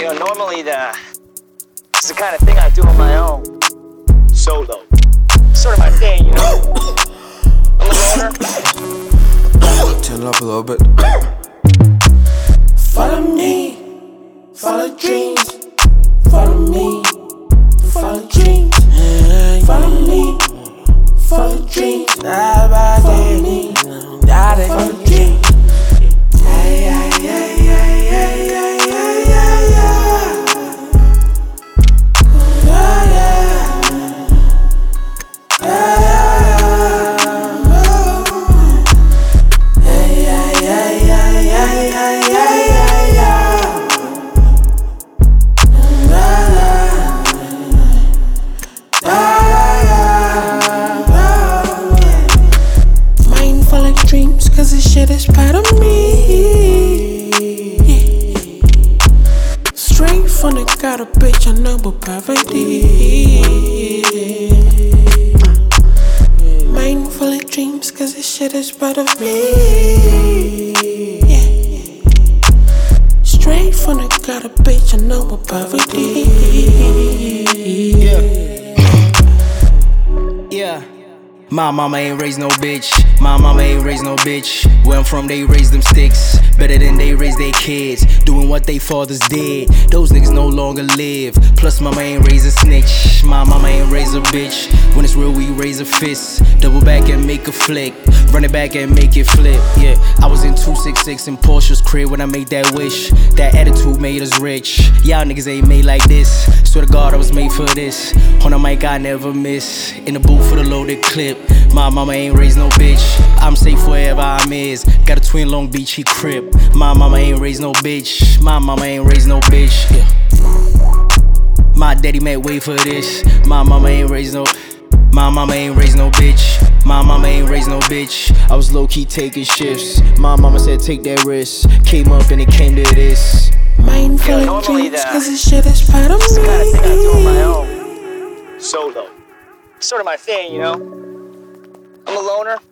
Normally it's the kind of thing I do on my own. Solo. Sort of my thing, I'm a loner. Turn it up a little bit. Follow me, follow dreams. Follow me, follow dreams. Follow me, follow dreams. Follow me, follow dreams. Dreams, cause this shit is part of me. Straight from the gutter, bitch, I know but poverty. Mind full of dreams, cause this shit is part of me. Straight from the gutter, bitch, I know but poverty. Yeah. My mama ain't raised no bitch. My mama ain't raised no bitch. Where I'm from, they raise them sticks better than they raise their kids. Doing what they fathers did. Those niggas no longer live. Plus, mama ain't raise a snitch. My mama ain't raise a bitch. When it's real, we raise a fist. Double back and make a flick. Run it back and make it flip. Yeah, I was in 266 in Porsche's crib when I made that wish. That attitude made us rich. Y'all niggas ain't made like this. Swear to God, I was made for this. On the mic, I never miss. In the booth for the loaded clip. My mama ain't raised no bitch. I'm safe wherever I'm is. Got a twin Long Beach, he crib. My mama ain't raised no bitch. My mama ain't raised no bitch. Yeah. My daddy made way for this. My mama ain't raised no. My mama ain't raised no bitch. My mama ain't raised no bitch. I was low-key taking shifts. My mama said take that risk. Came up and it came to this. Mind full of dreams, cause this shit is part of me. It's the kind of thing I do on my own. Solo. Sort of my thing, I'm a loner.